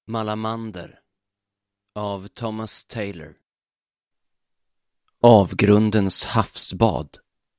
Malamander av Thomas Taylor. Avgrundens havsbad.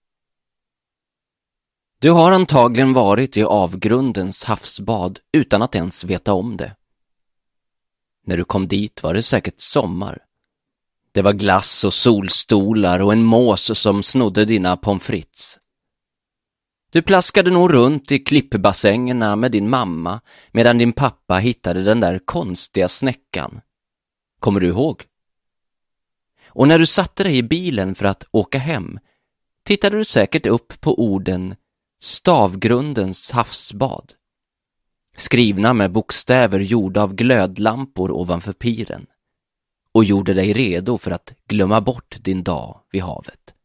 Du har antagligen varit i avgrundens havsbad utan att ens veta om det. När du kom dit var det säkert sommar. Det var glass och solstolar och en mås som snodde dina pommes frites. Du plaskade nog runt i klippbassängerna med din mamma medan din pappa hittade den där konstiga snäckan. Kommer du ihåg? Och när du satte dig i bilen för att åka hem tittade du säkert upp på orden Stavgrundens havsbad, skrivna med bokstäver gjorda av glödlampor ovanför piren, och gjorde dig redo för att glömma bort din dag vid havet.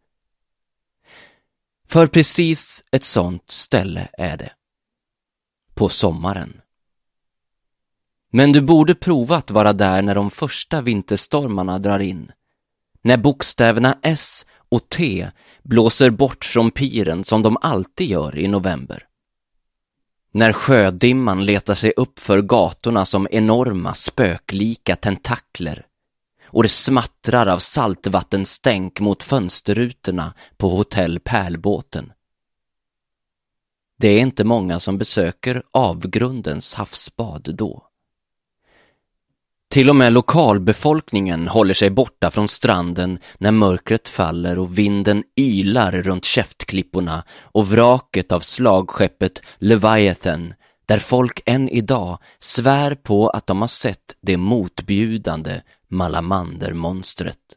För precis ett sånt ställe är det. På sommaren. Men du borde prova att vara där när de första vinterstormarna drar in. När bokstäverna S och T blåser bort från piren som de alltid gör i november. När sjödimman letar sig upp för gatorna som enorma spöklika tentakler och det smattrar av saltvattenstänk mot fönsterrutorna på hotell Pärlbåten. Det är inte många som besöker avgrundens havsbad då. Till och med lokalbefolkningen håller sig borta från stranden när mörkret faller och vinden ylar runt käftklipporna och vraket av slagskeppet Leviathan, där folk än idag svär på att de har sett det motbjudande Malamandermonstret.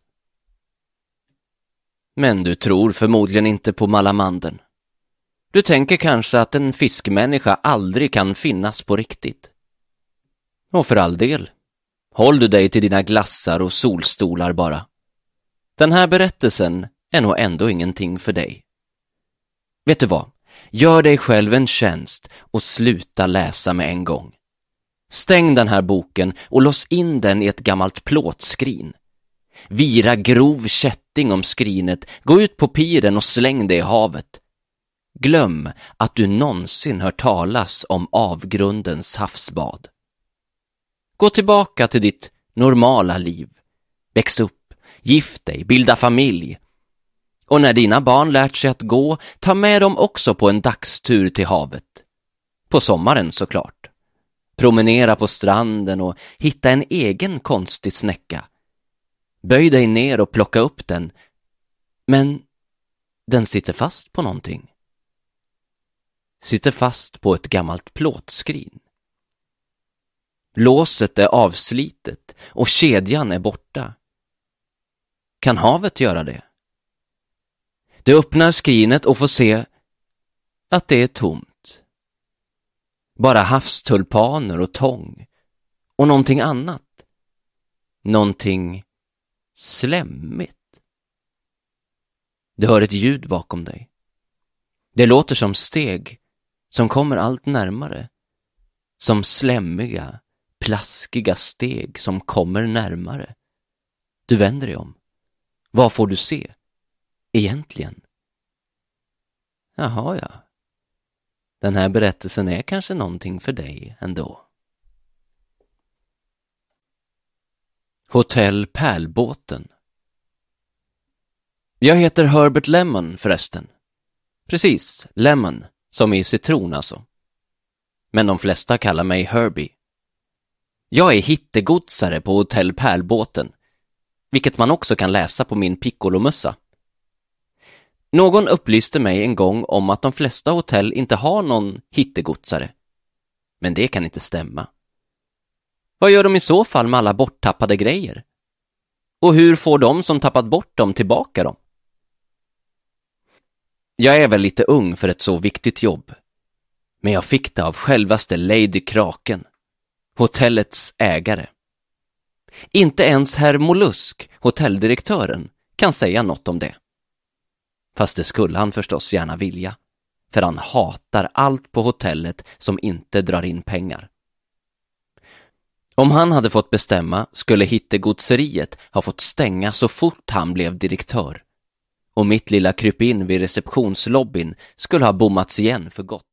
Men du tror förmodligen inte på Malamandern. Du tänker kanske att en fiskmänniska aldrig kan finnas på riktigt. Och för all del, håll du dig till dina glassar och solstolar bara. Den här berättelsen är nog ändå ingenting för dig. Vet du vad? Gör dig själv en tjänst och sluta läsa med en gång. Stäng den här boken och lås in den i ett gammalt plåtskrin. Vira grov kätting om skrinet, gå ut på piren och släng det i havet. Glöm att du någonsin hört talas om avgrundens havsbad. Gå tillbaka till ditt normala liv. Väx upp, gift dig, bilda familj. Och när dina barn lärt sig att gå, ta med dem också på en dagstur till havet. På sommaren såklart. Promenera på stranden och hitta en egen konstig snäcka. Böj dig ner och plocka upp den. Men den sitter fast på någonting. Sitter fast på ett gammalt plåtskrin. Låset är avslitet och kedjan är borta. Kan havet göra det? Du öppnar skrinet och får se att det är tomt. Bara havstulpaner och tång. Och någonting annat. Någonting slemmigt. Du hör ett ljud bakom dig. Det låter som steg som kommer allt närmare. Som slemmiga, plaskiga steg som kommer närmare. Du vänder dig om. Vad får du se? Egentligen? Jaha, ja. Den här berättelsen är kanske någonting för dig ändå. Hotell Pärlbåten. Jag heter Herbert Lemon förresten. Precis, Lemon, som i citron alltså. Men de flesta kallar mig Herbie. Jag är hittegodsare på Hotell Pärlbåten, vilket man också kan läsa på min piccolomössa. Någon upplyste mig en gång om att de flesta hotell inte har någon hittegodsare. Men det kan inte stämma. Vad gör de i så fall med alla borttappade grejer? Och hur får de som tappat bort dem tillbaka dem? Jag är väl lite ung för ett så viktigt jobb. Men jag fick det av självaste Lady Kraken, hotellets ägare. Inte ens herr Mollusk, hotelldirektören, kan säga något om det. Fast det skulle han förstås gärna vilja, för han hatar allt på hotellet som inte drar in pengar. Om han hade fått bestämma skulle hittegodseriet ha fått stänga så fort han blev direktör. Och mitt lilla krypin vid receptionslobbyn skulle ha bommats igen för gott.